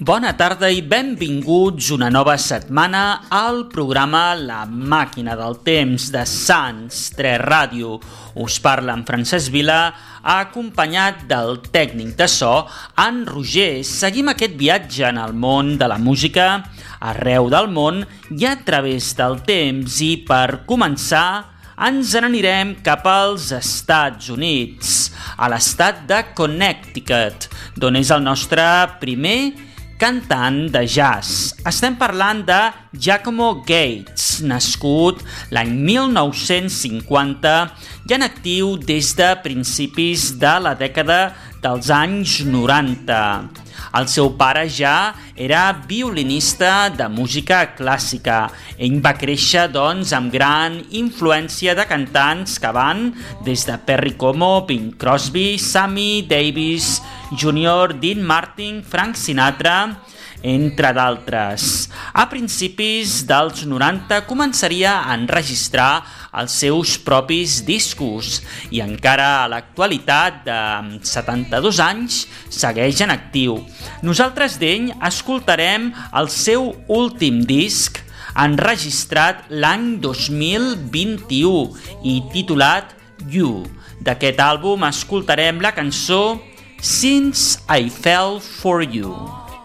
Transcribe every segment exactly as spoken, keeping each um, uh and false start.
Bona tarda i benvinguts una nova setmana al programa La Màquina del Temps de Sants tres Ràdio. Us parla en Francesc Vila, acompanyat del tècnic de so, en Roger. Seguim aquest viatge en el món de la música, arreu del món i a través del temps. I per començar, ens n'anirem cap als Estats Units, a l'estat de Connecticut, d'on és el nostre primer cantant de jazz. Estem parlant de Giacomo Gates, nascut l'any mil nou-cents cinquanta i en actiu des de principis de la dècada dels anys noranta. El seu pare ja era violinista de música clàssica. Ell va créixer, doncs, amb gran influència de cantants que van des de Perry Como, Bing Crosby, Sammy Davis júnior, Dean Martin, Frank Sinatra, entre d'altres. A principis dels noranta començaria a enregistrar els seus propis discos i encara a l'actualitat de setanta-dos anys segueix en actiu. Nosaltres d'ell escoltarem el seu últim disc enregistrat l'any dos mil vint-i-u i titulat You. D'aquest àlbum escoltarem la cançó Since I Fell For You.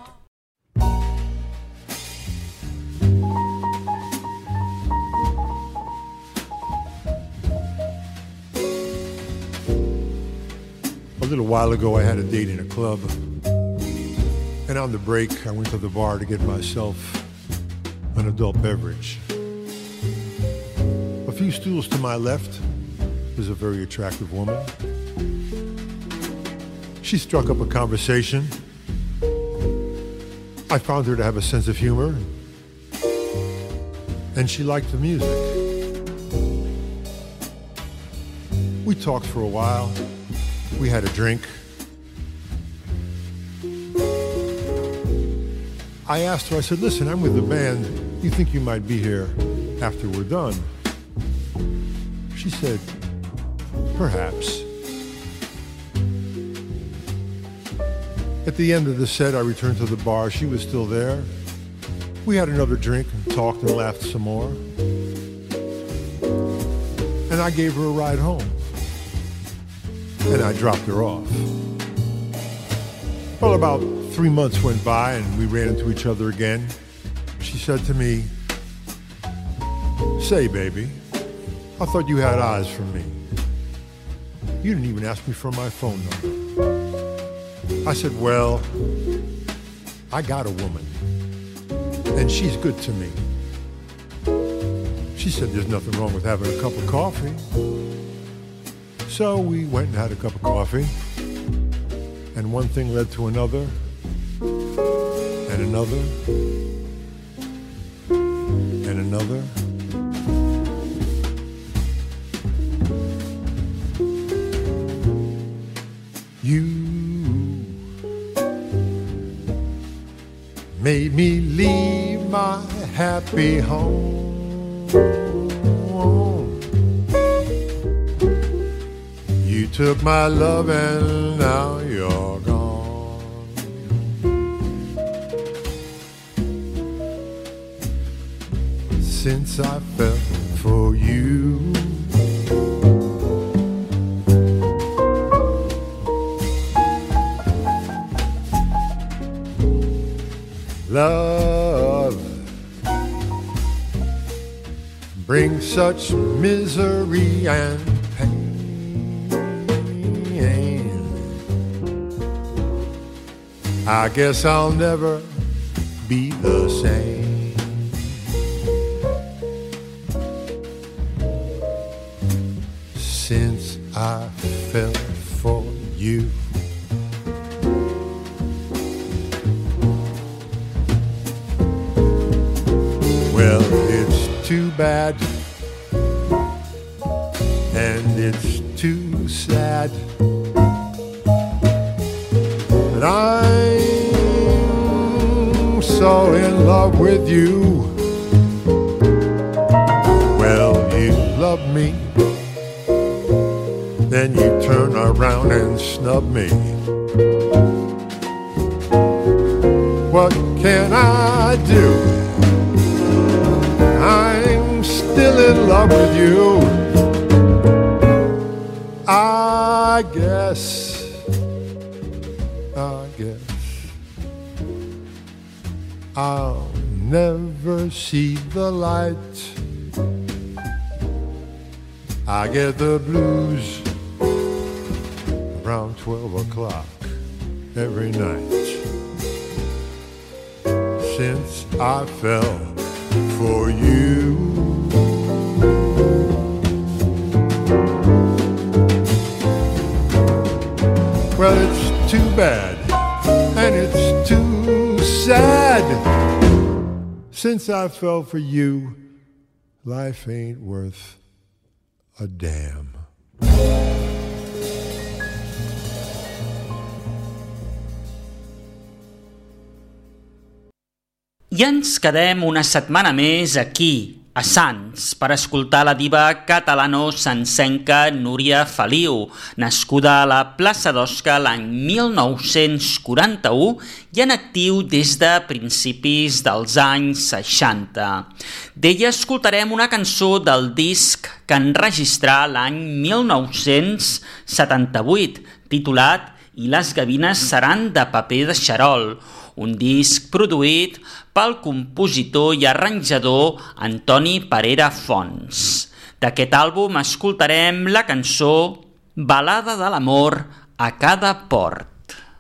A little while ago, I had a date in a club, and on the break, I went to the bar to get myself an adult beverage. A few stools to my left was a very attractive woman. She struck up a conversation. I found her to have a sense of humor, and she liked the music. We talked for a while. We had a drink. I asked her, I said, listen, I'm with the band. You think you might be here after we're done? She said, perhaps. At the end of the set, I returned to the bar. She was still there. We had another drink and talked and laughed some more. And I gave her a ride home. And I dropped her off. Well, about three months went by and we ran into each other again. She said to me, say, baby, I thought you had eyes for me. You didn't even ask me for my phone number. I said, well, I got a woman, and she's good to me. She said, there's nothing wrong with having a cup of coffee. So we went and had a cup of coffee, and one thing led to another, and another, and another. You made me leave my happy home. You took my love and now you're gone. Since I fell for you, love brings such misery and pain. I guess I'll never be the same. Since I fell for you. Well, it's too bad, and it's too sad that I'm so in love with you. Well, you love me, then you turn around and snub me. what can I do? I'm still in love with you. I guess, I guess I'll never see the light. I get the blues around twelve o'clock every night since I fell for you. Well, it's too bad and it's too sad. Since I fell for you, life ain't worth a damn. I ens quedem una setmana més aquí, a Sants, per escoltar la diva catalano-sancenca Núria Feliu, nascuda a la plaça d'Osca l'any mil nou-cents quaranta-u i en actiu des de principis dels anys seixanta. D'ella escoltarem una cançó del disc que enregistrà l'any mil nou-cents setanta-vuit, titulat I les gavines seran de paper de xarol, un disc produït pel compositor i arranjador Antoni Parera Fons. D'aquest àlbum escoltarem la cançó Balada de l'amor a cada port.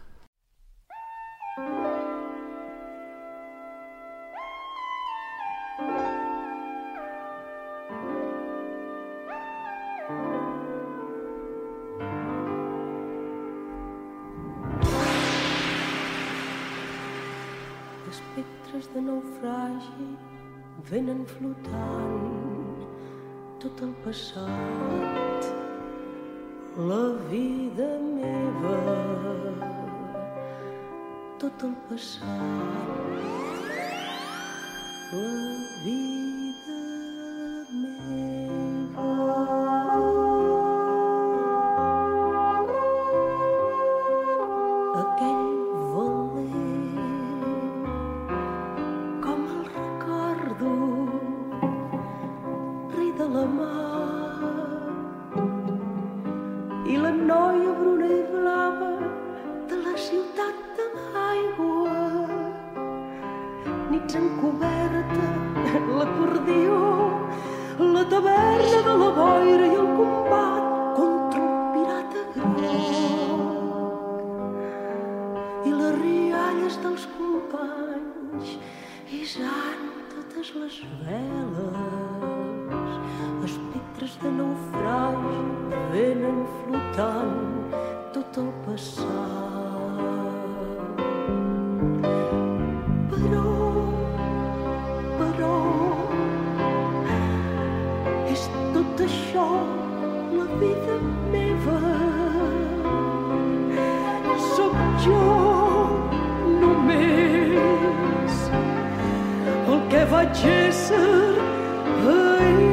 Espectres de naufragi venen flotant tot el passat, la vida meva, tot el passat, la vida meva. Aquell i la noia bruna i blava de la ciutat de l'aigua, nits en coberta, l'acordió, la taverna de la boira i el combat contra el pirata groc i les rialles dels companys isant totes les veles. Espectres de naufragi venen flotant tot el passat. Però, però, és tot això la vida meva. Sóc jo només el que vaig ésser ahir.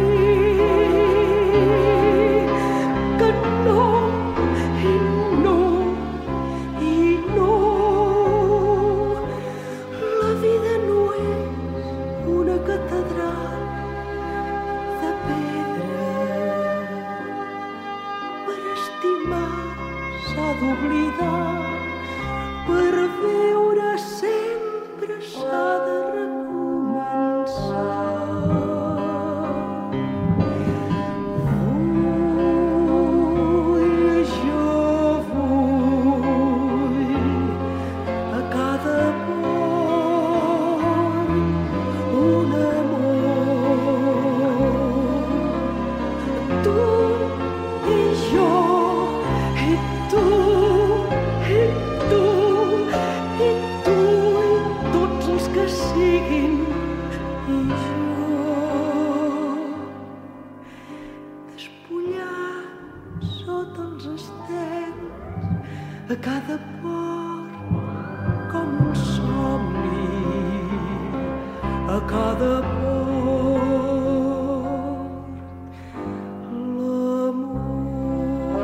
D'oblidar, per viure sempre s'ha de recomençar. Vull, jo vull a cada port un amor. Tu i jo i tu. A cada port com un somni, a cada port l'amor.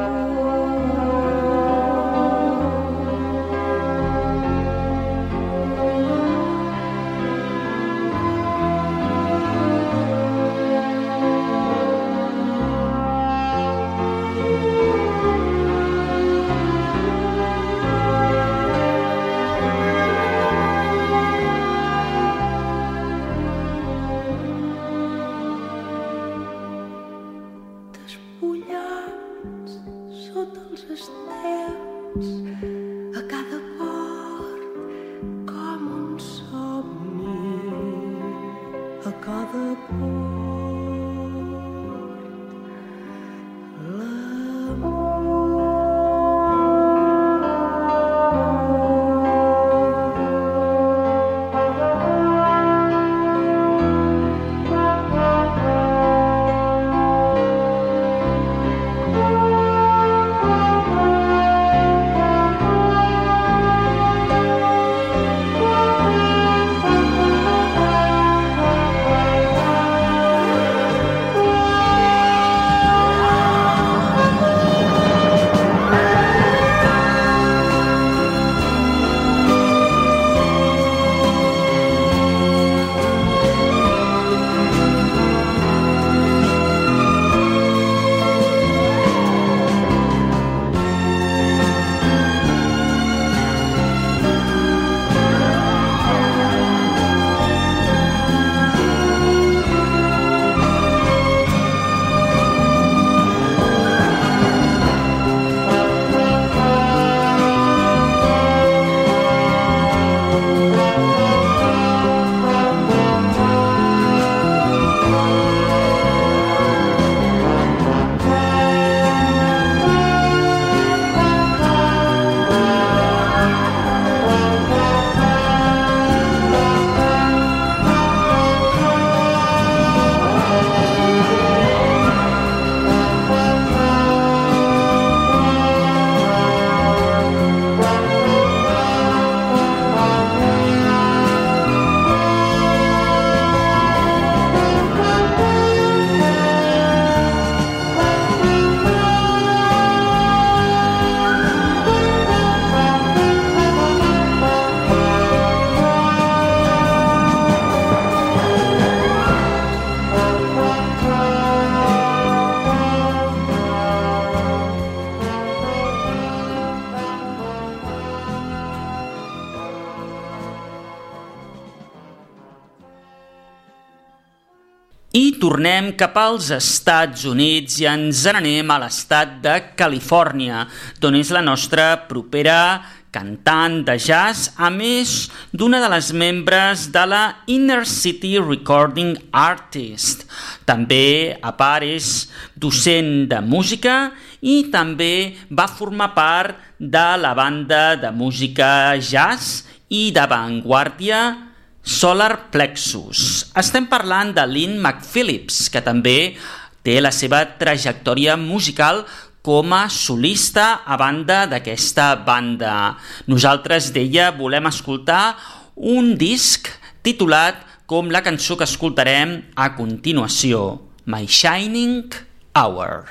I tornem cap als Estats Units i ens n'anem a l'estat de Califòrnia, d'on és la nostra propera cantant de jazz, a més d'una de les membres de la Inner City Recording Artist. També, a part, és docent de música i també va formar part de la banda de música jazz i d'avantguàrdia Solar Plexus. Estem parlant de Lynn McPhillips, que també té la seva trajectòria musical com a solista a banda d'aquesta banda. Nosaltres d'ella volem escoltar un disc titulat com la cançó que escoltarem a continuació, My Shining Hour.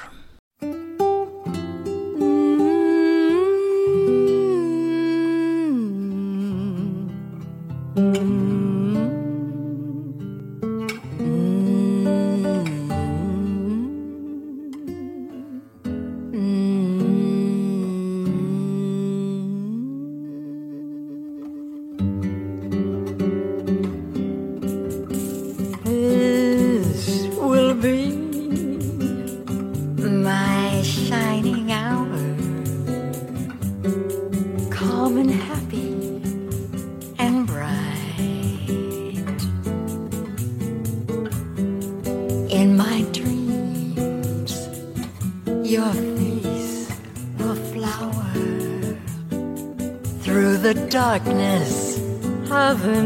Darkness of the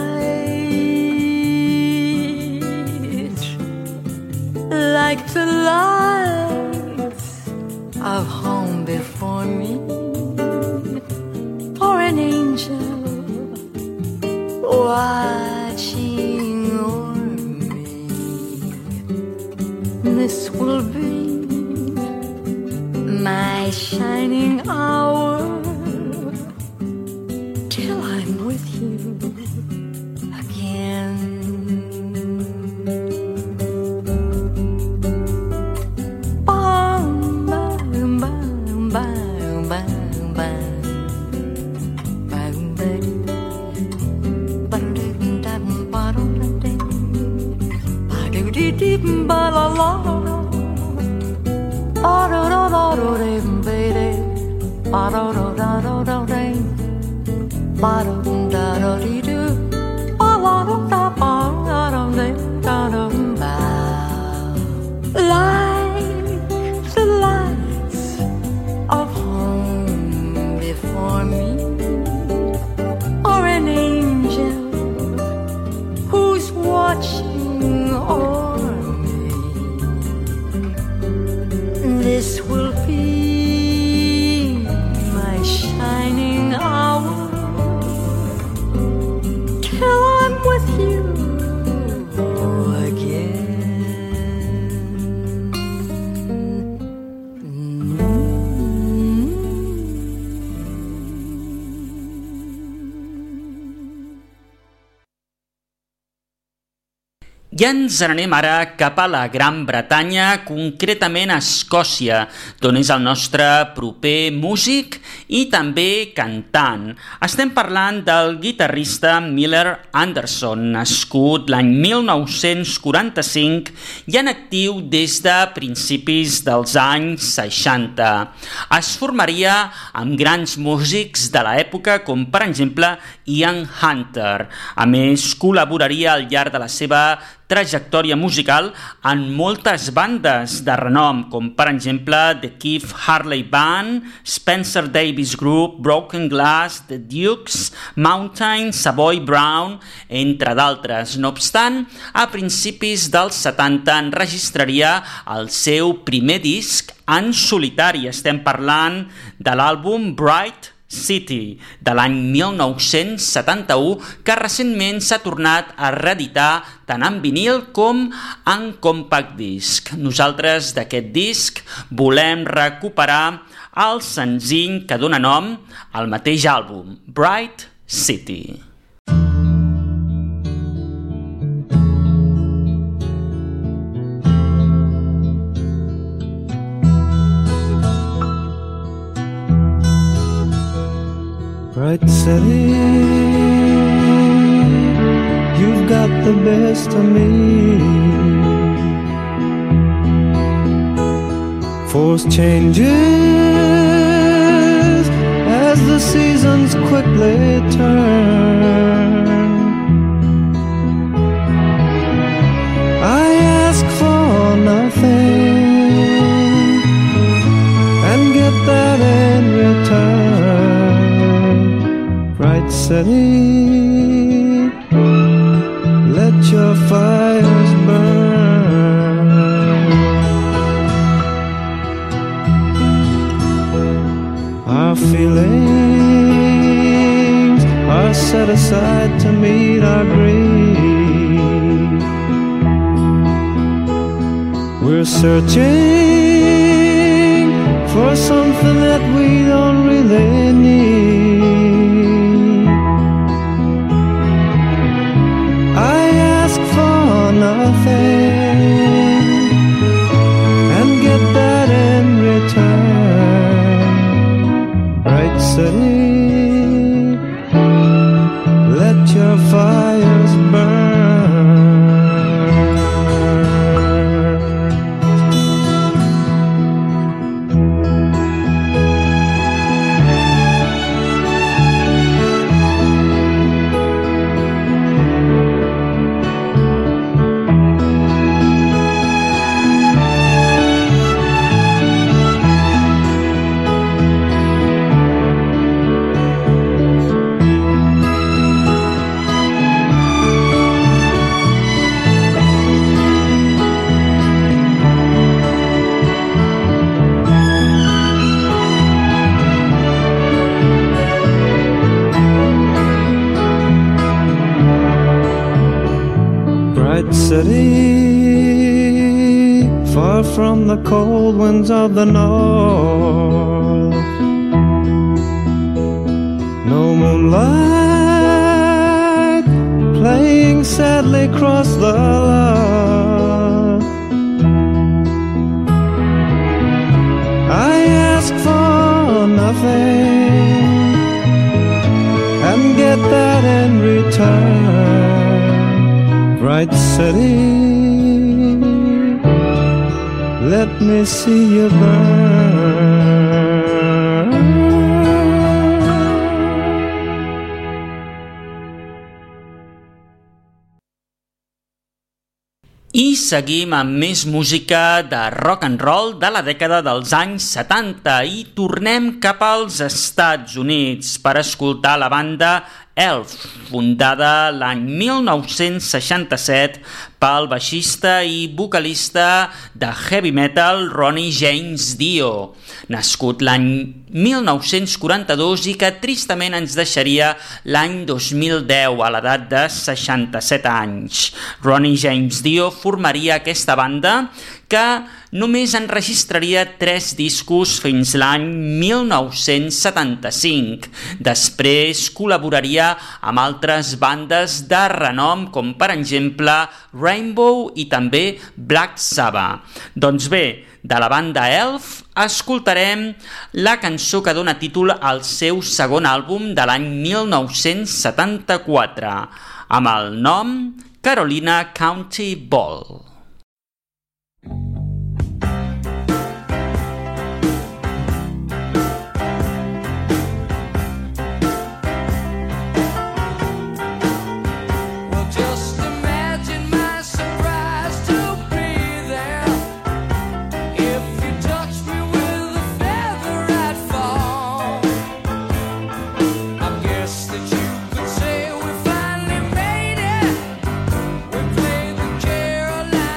night, like the lights of home before me, or an angel watching o'er me. This will be my shining hour, I ens n'anem ara cap a la Gran Bretanya, concretament a Escòcia, d'on és el nostre proper músic i també cantant. Estem parlant del guitarrista Miller Anderson, nascut l'any mil nou-cents quaranta-cinc i en actiu des de principis dels anys seixanta. Es formaria amb grans músics de l'època, com per exemple Ian Hunter. A més, col·laboraria al llarg de la seva trajectòria musical en moltes bandes de renom, com per exemple The Keith Harley Band, Spencer Davis Group, Broken Glass, The Dukes, Mountain, Savoy Brown, entre d'altres. No obstant, a principis dels setanta enregistraria el seu primer disc en solitari. Estem parlant de l'àlbum Bright City, de l'any mil nou-cents setanta-u, que recentment s'ha tornat a reeditar tant en vinil com en compact disc. Nosaltres d'aquest disc volem recuperar el senzill que dona nom al mateix àlbum, Bright City. Bright City, you've got the best of me. force changes as the seasons quickly turn. I ask for nothing and get that in return. Bright city, let your fires burn. Our feelings are set aside to meet our greed. We're searching for something that we don't really need. I ask for nothing and get that in return. Bright city, let your fires burn. City, far from the cold winds of the north. No moonlight playing sadly across the lawn. I ask for nothing and get that in return. Bright city, let me see you burn. I seguim amb més música de rock and roll de la dècada dels anys setanta i tornem cap als Estats Units per escoltar la banda Elf, fundada l'any mil nou-cents seixanta-set pel baixista i vocalista de heavy metal Ronnie James Dio, nascut l'any mil nou-cents quaranta-dos i que tristament ens deixaria l'any dos mil deu a l'edat de seixanta-set anys. Ronnie James Dio formaria aquesta banda que només enregistraria tres discos fins l'any mil nou-cents setanta-cinc. Després col·laboraria amb altres bandes de renom, com per exemple Rainbow i també Black Sabbath. Doncs bé, de la banda Elf escoltarem la cançó que dona títol al seu segon àlbum de l'any mil nou-cents setanta-quatre, amb el nom Carolina County Ball. Carolina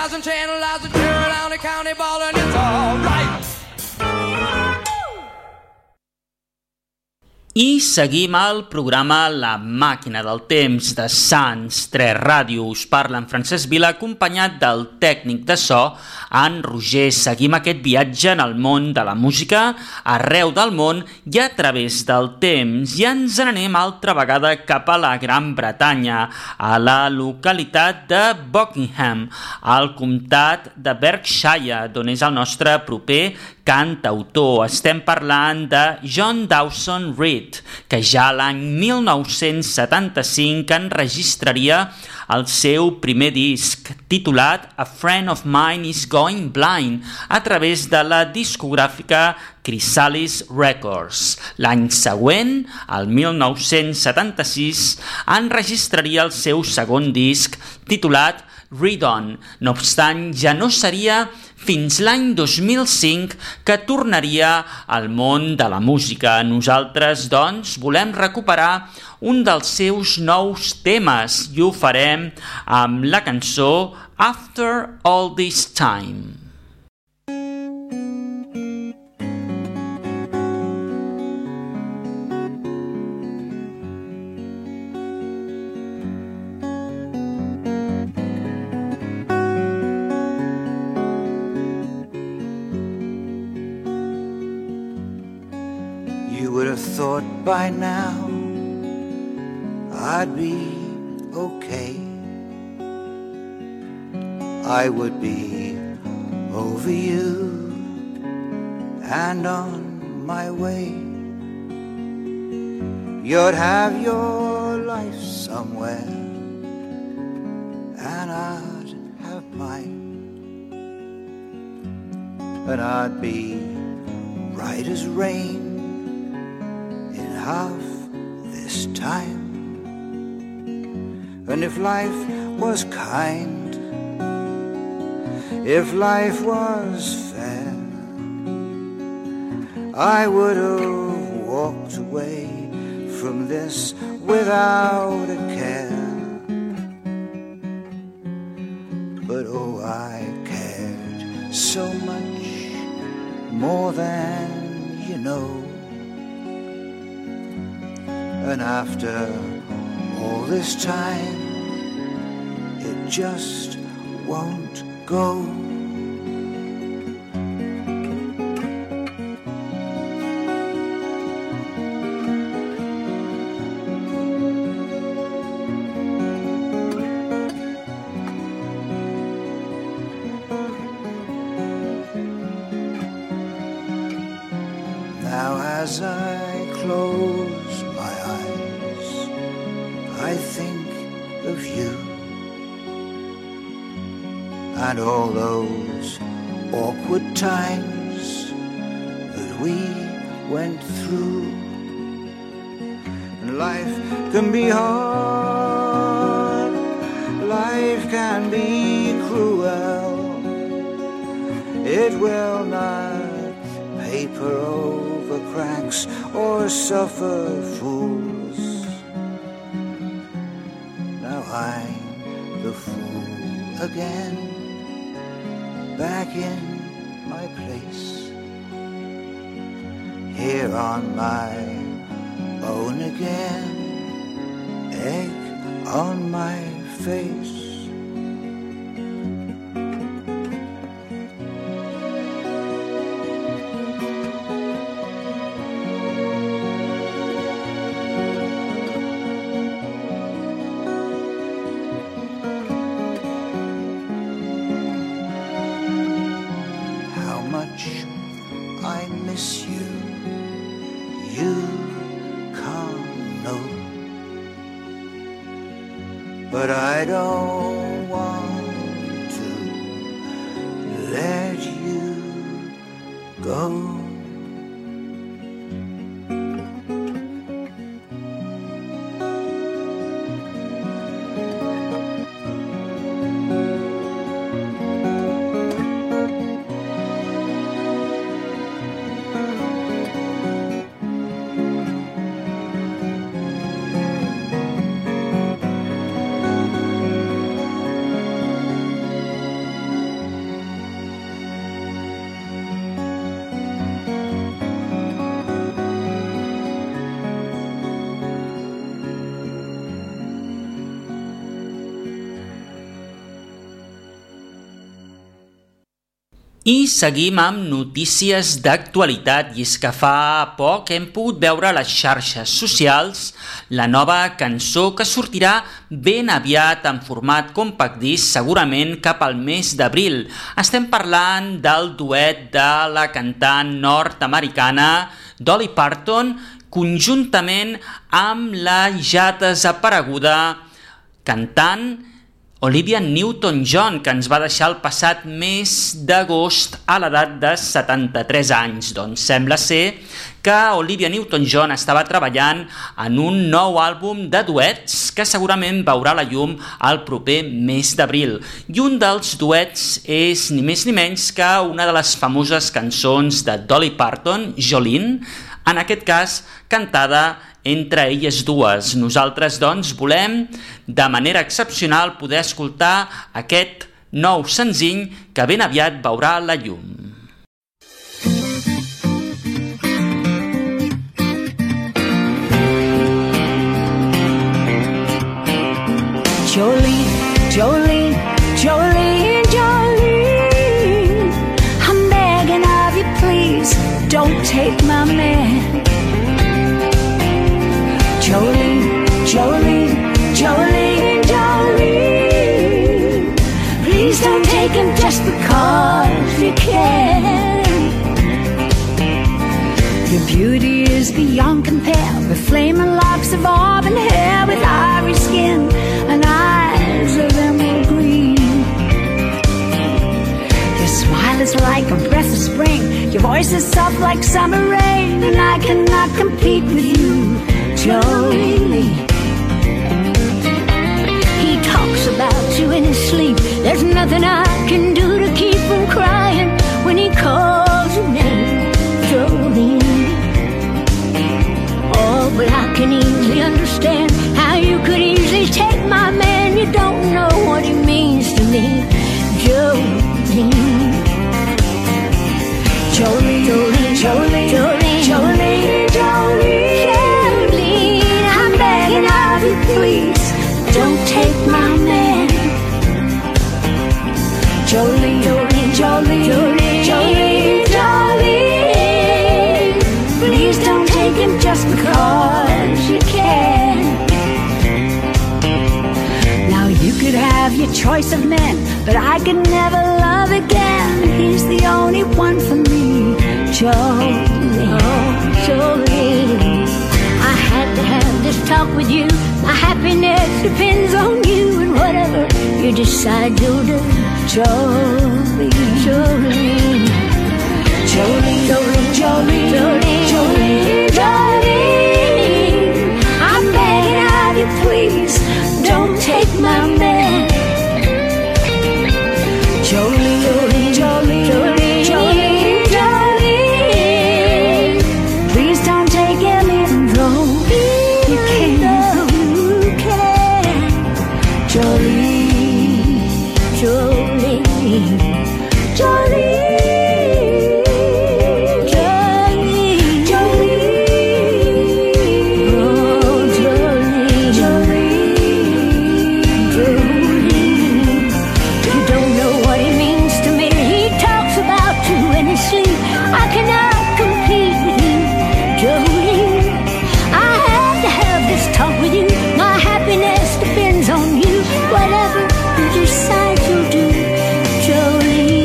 Rising, channelizing, Carolina County ballin', it's alright. I seguim el programa La Màquina del Temps de Sants tres Ràdio. Us parla en Francesc Vila, acompanyat del tècnic de so, en Roger. Seguim aquest viatge en el món de la música, arreu del món i a través del temps. I ens n'anem altra vegada cap a la Gran Bretanya, a la localitat de Buckingham, al comtat de Berkshire, d'on és el nostre proper cantautor. Estem parlant de John Dawson Reed, que ja l'any mil nou-cents setanta-cinc enregistraria el seu primer disc, titulat A Friend of Mine is Going Blind, a través de la discogràfica Chrysalis Records. L'any següent, el mil nou-cents setanta-sis, enregistraria el seu segon disc, titulat Read On. No obstant, ja no seria fins l'any dos mil cinc que tornaria al món de la música. Nosaltres, doncs, volem recuperar un dels seus nous temes i ho farem amb la cançó After All This Time. Thought by now I'd be okay. I would be over you and on my way. You'd have your life somewhere and I'd have mine. And I'd be bright as rain half this time. And if life was kind, if life was fair, I would have walked away from this without a care. But oh, I cared so much more than you know. And after all this time, it just won't go. Now as I close my eyes, I think of you and all those awkward times that we went through. Life can be hard, life can be cruel. It will not paper over cracks or suffer fools. Now I'm the fool again, back in my place, here on my own again, egg on my face. But I don't want to let you go. I seguim amb notícies d'actualitat, i és que fa poc hem pogut veure a les xarxes socials la nova cançó que sortirà ben aviat en format compact disc, segurament cap al mes d'abril. Estem parlant del duet de la cantant nord-americana Dolly Parton conjuntament amb la ja desapareguda cantant Olivia Newton-John, que ens va deixar el passat mes d'agost a l'edat de setanta-tres anys. Doncs sembla ser que Olivia Newton-John estava treballant en un nou àlbum de duets que segurament veurà la llum el proper mes d'abril. I un dels duets és ni més ni menys que una de les famoses cançons de Dolly Parton, Jolene, en aquest cas cantada entre elles dues. Nosaltres, doncs, volem de manera excepcional poder escoltar aquest nou senzill que ben aviat veurà la llum. Jolene, Jolene, Jolene, Jolene, I'm begging of you, please don't take my man. Jolene, Jolene, Jolene, Jolene, please don't take him just because you can. Your beauty is beyond compare, with flaming locks of auburn hair, with ivory skin and eyes of emerald green. Your smile is like a breath of spring, your voice is soft like summer rain, and I cannot compete with you, Jolene. He talks about you in his sleep. There's nothing I can do to keep from crying when he calls your name, Jolene. Oh, but I can easily understand how you could easily take my man. You don't know what he means to me, Jolene. Jolene, Jolene, Jolene, Jolene, Jolene, Jolene, Jolene, I'm begging of you, please don't take my man. Jolene, Jolene, Jolene, Jolene, Jolene, Jolene, please don't take him just because you can. Now you could have your choice of men, but I could never love again. He's the only one for me, Jolene. Oh, Jolene, I had to have this talk with you. My happiness depends on you, and whatever you decide to do, Jolene, Jolene, Jolene, Jolene, Jolene, Jolene, Jolene, Jolene, I'm begging of you, please don't take my man. Jolene, Jolene, Jolene, Jolene, Jolene, Jolene, please don't take him even though you can, you can. Jolene, Jolene, Jolene, Jolene, Jolene, oh Jolene, Jolene, Jolene. You don't know what he means to me. He talks about you in his sleep. I cannot compete with you, Jolene. I have to have this talk with you. My happiness depends on you. Whatever you decide to do, Jolene.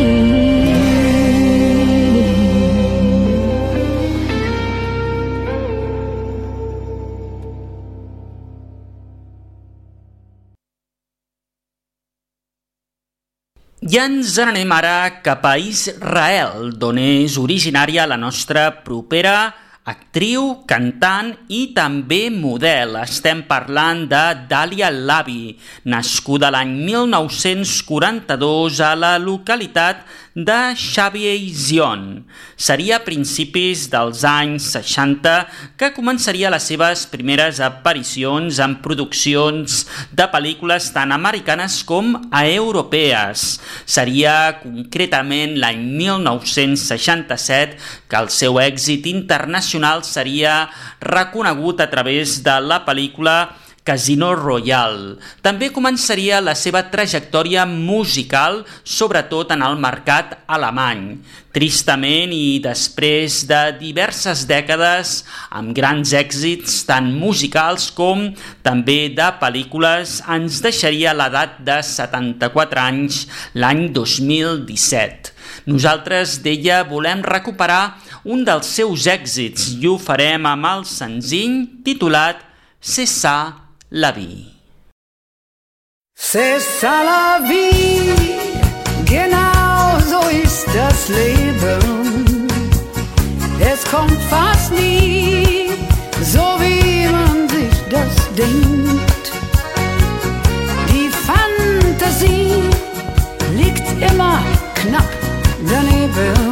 I ens n'anem ara cap a Israel, d'on és originària la nostra propera actriu, cantant i també model. Estem parlant de Dalia Lavi, nascuda l'any mil nou-cents quaranta-dos a la localitat de Xavier-Zion. Seria a principis dels anys seixanta que començaria les seves primeres aparicions en produccions de pel·lícules tant americanes com a europees. Seria concretament l'any mil nou-cents seixanta-set que el seu èxit internacional seria reconegut a través de la pel·lícula Casino Royale. També començaria la seva trajectòria musical, sobretot en el mercat alemany. Tristament i després de diverses dècades amb grans èxits tant musicals com també de pel·lícules, ens deixaria a l'edat de setanta-quatre anys l'any dos mil disset. Nosaltres d'ella volem recuperar un dels seus èxits i ho farem amb el senzill titulat C'est ça la vie. C'est ça la vie, genau so ist das Leben. Es kommt fast nie so, wie man sich das denkt. Die Fantasie liegt immer knapp daneben.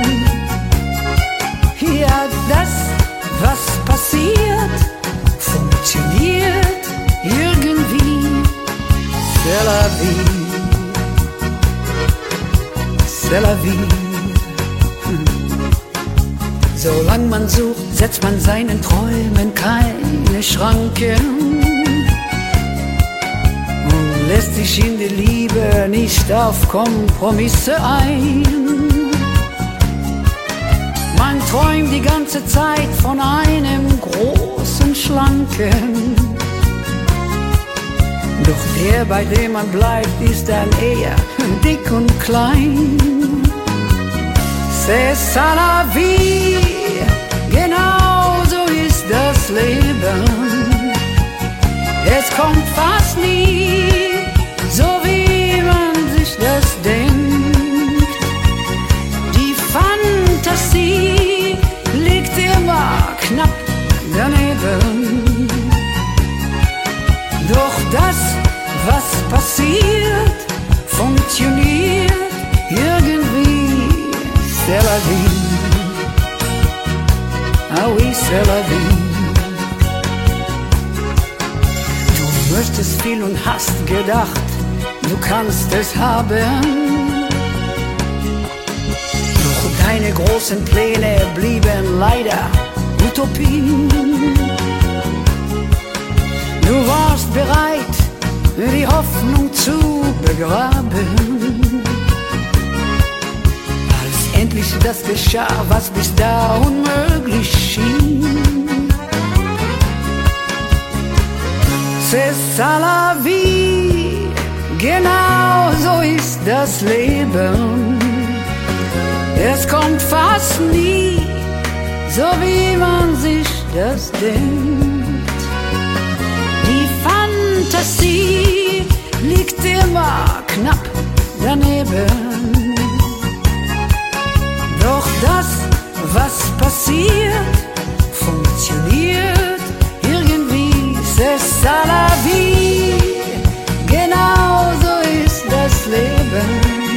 Ja, das, was passiert, funktioniert irgendwie. C'est la vie, c'est la vie. Solange man sucht, setzt man seinen Träumen keine Schranken und lässt sich in der Liebe nicht auf Kompromisse ein. Man träumt die ganze Zeit von einem großen Schlanken, doch der, bei dem man bleibt, ist dann eher dick und klein. C'est ça la vie, genau so ist das Leben. Es kommt fast nie so, wie man sich das denkt. Die Fantasie liegt immer knapp daneben. Doch das, was passiert, funktioniert irgendwie. C'est la vie, ah oui, c'est la vie. Du möchtest viel und hast gedacht, du kannst es haben. Doch deine großen Pläne blieben leider Utopien. Du warst bereit, die Hoffnung zu begraben. Als endlich das geschah, was bis da unmöglich schien. C'est ça la vie, genau so ist das Leben. Es kommt fast nie so, wie man sich das denkt. Die Fantasie liegt immer knapp daneben. Doch das, was passiert, funktioniert irgendwie. C'est ça la vie, genau so ist das Leben.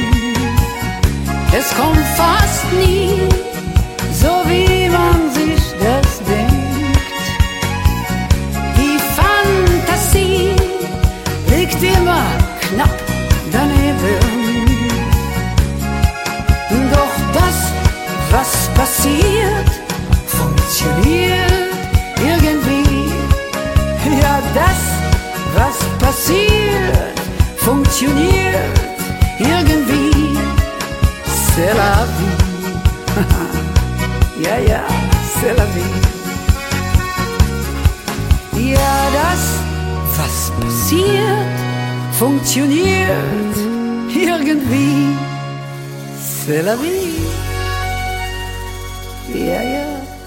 Es kommt fast nie so, wie man sich das denkt. Die Fantasie liegt immer knapp daneben. Doch das, was passiert, funktioniert irgendwie. Ja, das, was passiert, funktioniert irgendwie. C'est la vie. Ja, ja, c'est la vie. Ja, das, was passiert, funktioniert irgendwie. C'est la vie. Ja, ja.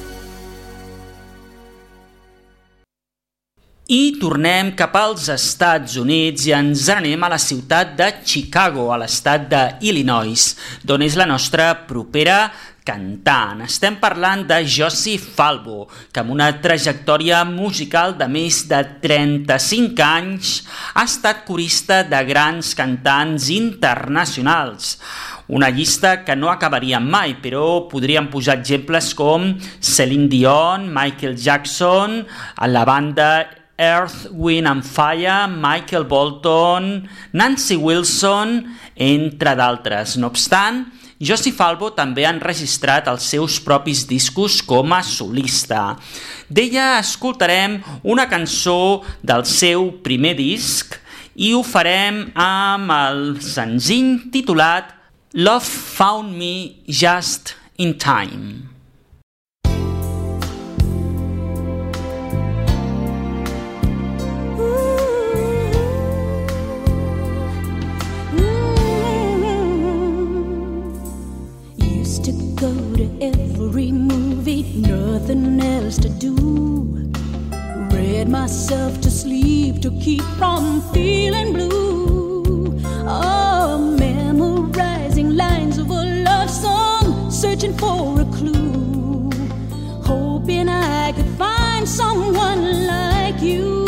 I tornem cap als Estats Units i ens anem a la ciutat de Chicago, a l'estat d'Illinois, d'on és la nostra propera cantant. Estem parlant de Josie Falvo, que amb una trajectòria musical de més de trenta-cinc anys ha estat corista de grans cantants internacionals. Una llista que no acabaríem mai, però podríem posar exemples com Celine Dion, Michael Jackson, la banda Earth, Wind and Fire, Michael Bolton, Nancy Wilson, entre d'altres. No obstant, Josie Falvo també ha enregistrat els seus propis discos com a solista. D'ella escoltarem una cançó del seu primer disc i ho farem amb el senzill titulat Love Found Me Just in Time. Go to every movie, nothing else to do. Read myself to sleep to keep from feeling blue. Oh, memorizing lines of a love song, searching for a clue, hoping I could find someone like you.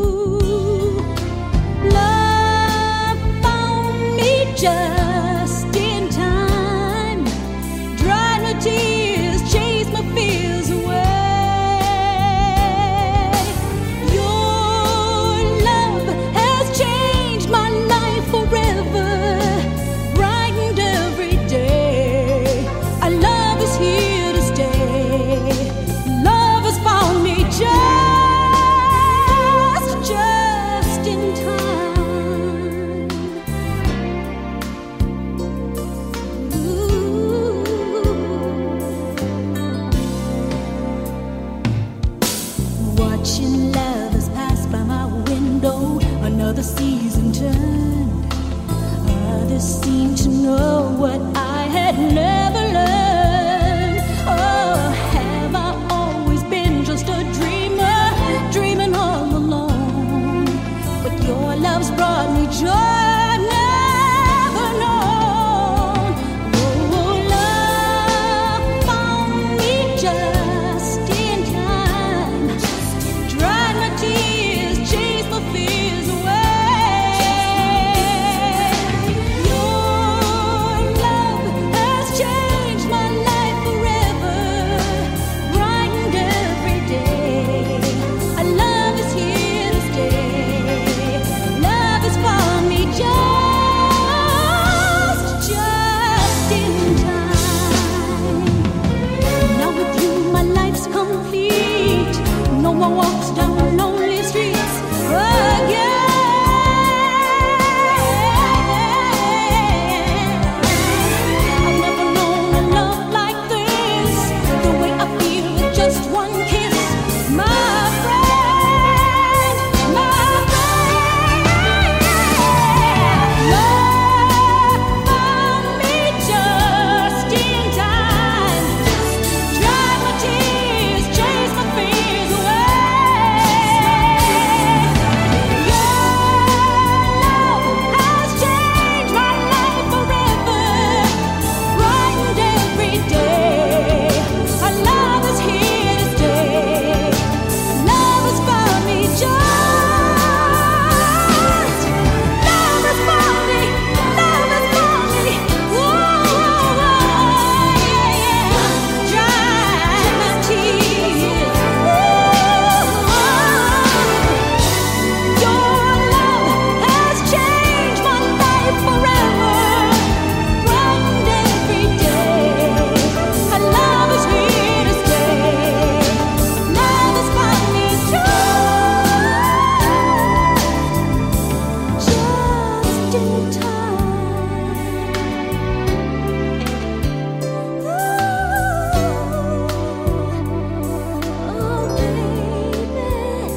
Love found me just in time, dried my tears, chased my fears away. Your love has changed my life forever, brightened every day. Our love is here to stay. Love has found me just, just in time. Ooh. Watching lovers pass by my window, another season turned. Others seem to know what I had never learned. Oh, have I always been just a dreamer, dreaming all alone? But your love's brought me joy I've never known. Oh, love found me just in time, dried my tears, chased my fears away. Your love has changed my life forever, brightened every day. Our love is here to stay. Love has found me just, just in time. Now with you my life's complete. No more walks down lonely streets again. I've never known a love like this, the way I feel with just one kiss. My friend, my friend, love found me just in time, dried my tears, chased my fears away. Your love has changed my life forever, brightened every day. Our love is here to stay. Love has found me just. Love has found me. Love has found me. Whoa, yeah, yeah. Dried my tears. Your love has changed my life forever, brightened every day. Our love is here to stay. Love has found me just, just in time. Oh, baby.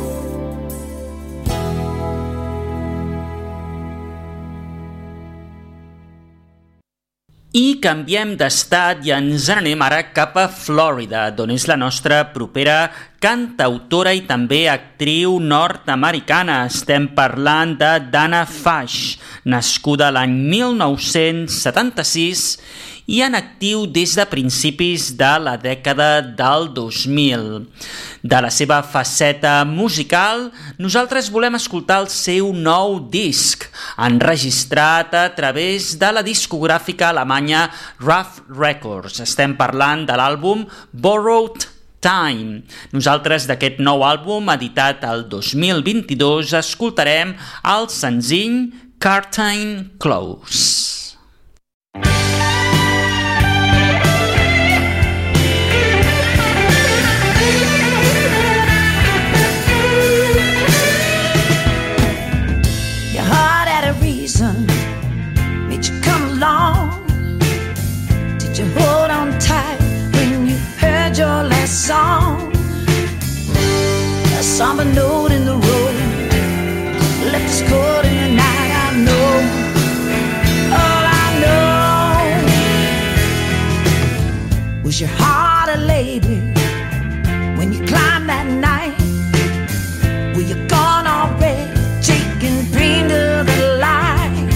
I canviem d'estat i ens n'anem ara cap a Florida, d'on és la nostra propera cantautora i també actriu nord-americana. Estem parlant de Dana Fash, nascuda l'any mil nou-cents setanta-sis i en actiu des de principis de la dècada del dos mil. De la seva faceta musical, nosaltres volem escoltar el seu nou disc, enregistrat a través de la discogràfica alemanya Rough Records. Estem parlant de l'àlbum Borrowed Time. Nosaltres d'aquest nou àlbum, editat el dos mil vint-i-dos, escoltarem el senzill Curtain Close. somber note in the road left us caught in the night. I know, all I know was your heart a lady when you climbed that night. Were you gone already, taking pain to the light?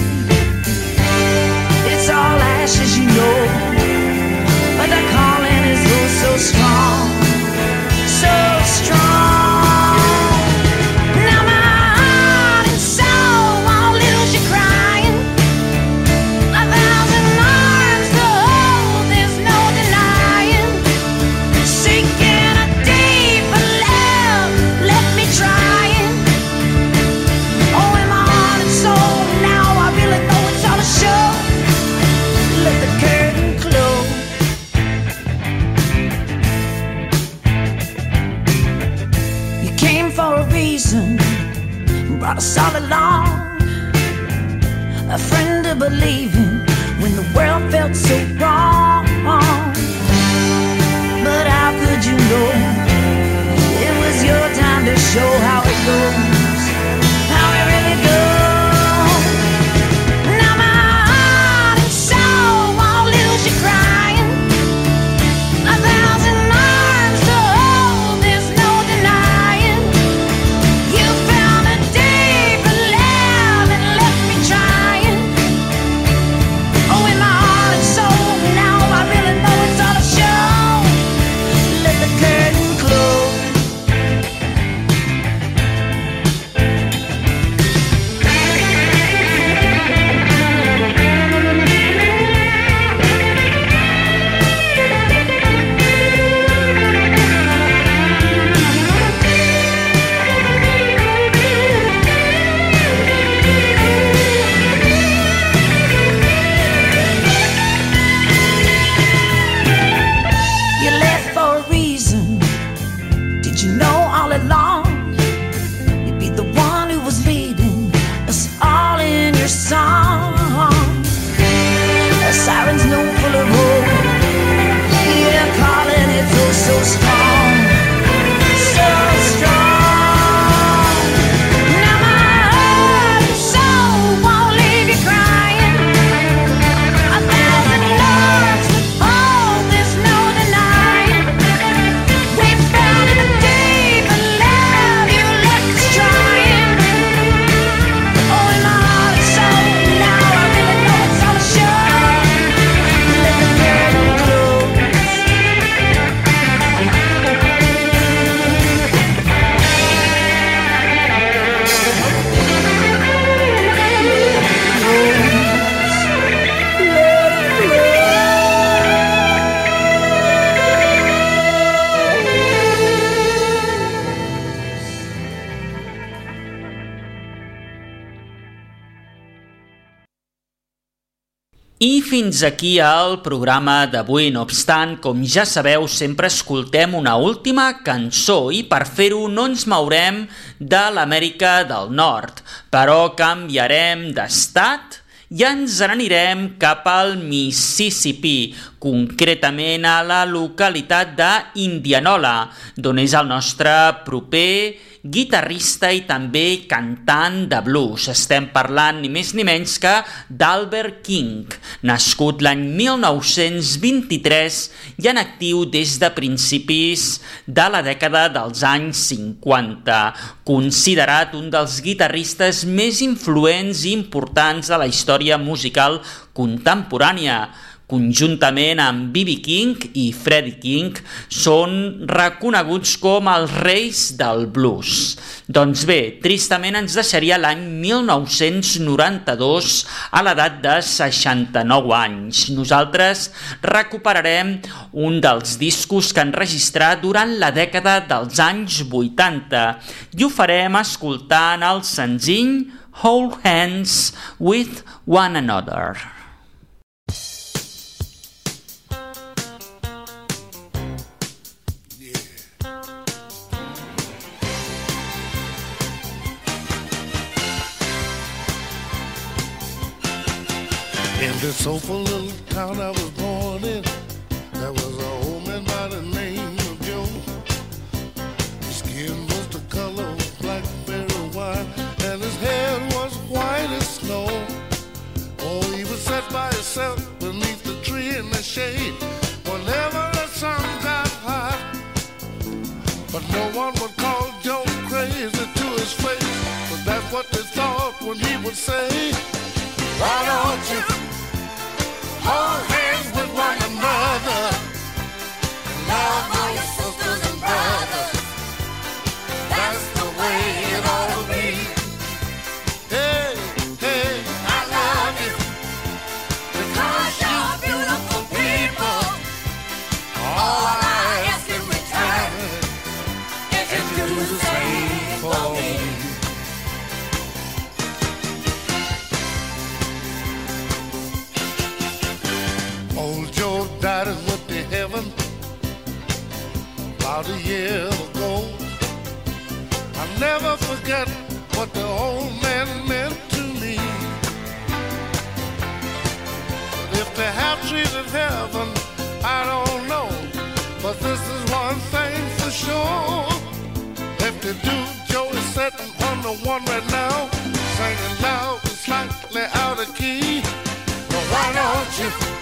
It's all ashes, you know, but the calling is oh so strong, so strong. Now my heart and soul won't lose you crying. A thousand arms to hold, there's no denying. Seeking a deeper love, let me try it. Oh, in my heart and soul, now I really know it's all a show. Let the curtain close. You came for a reason, brought us all along. A friend to believe in when the world felt so wrong. But how could you know it was your time to show how it goes, how it really goes? Now my heart and soul won't lose you crying. A thousand arms to hold, there's no denying. You found a deeper love and left me trying. Oh, in my heart and soul, now I really know it's all a show. Let the curtain close. You left for a reason. Did you know all along you'd be the one who was leading us all in your song? A siren's note full of hope, yeah, calling it oh so strong, so strong. Now my heart and soul won't leave you crying. A thousand arms would hold, there's no denying. We found a deeper love, you left us trying. Oh, in my heart and soul, now I really know it's all a show. Let the curtain close. I fins aquí el programa d'avui. No obstant, com ja sabeu, sempre escoltem una última cançó i per fer-ho no ens mourem de l'Amèrica del Nord, però canviarem d'estat i ens n'anirem cap al Mississippi, concretament a la localitat d'Indianola, d'on és el nostre proper guitarrista i també cantant de blues. Estem parlant ni més ni menys que d'Albert King, nascut l'any mil nou-cents vint-i-tres i en actiu des de principis de la dècada dels anys cinquanta, considerat un dels guitarristes més influents i importants de la història musical contemporània. Conjuntament amb B B King i Freddie King, són reconeguts com els reis del blues. Doncs bé, tristament ens deixaria l'any mil nou-cents noranta-dos a l'edat de seixanta-nou anys. Nosaltres recuperarem un dels discos que han registrat durant la dècada dels anys vuitanta i ho farem escoltant el senzill Hold Hands with One Another. In this soulful little town I was born in, there was a old man by the name of Joe. His skin was the color shade whenever the sun got hot. But no one would call Joe crazy to his face, but that's what they thought when he would say, why don't you hold hands with one another and love all your sisters and brothers? That's the way it ought to be. Hey, hey, I love you because you're beautiful people. All I ask in return is to do the same for me. Old Joe died and went to heaven about a year ago. I'll never forget what the old man meant to me. But if they have treated heaven, I don't know. But this is one thing for sure. If they do, Joe is sitting on the one right now, singing loud and slightly out of key. But why don't you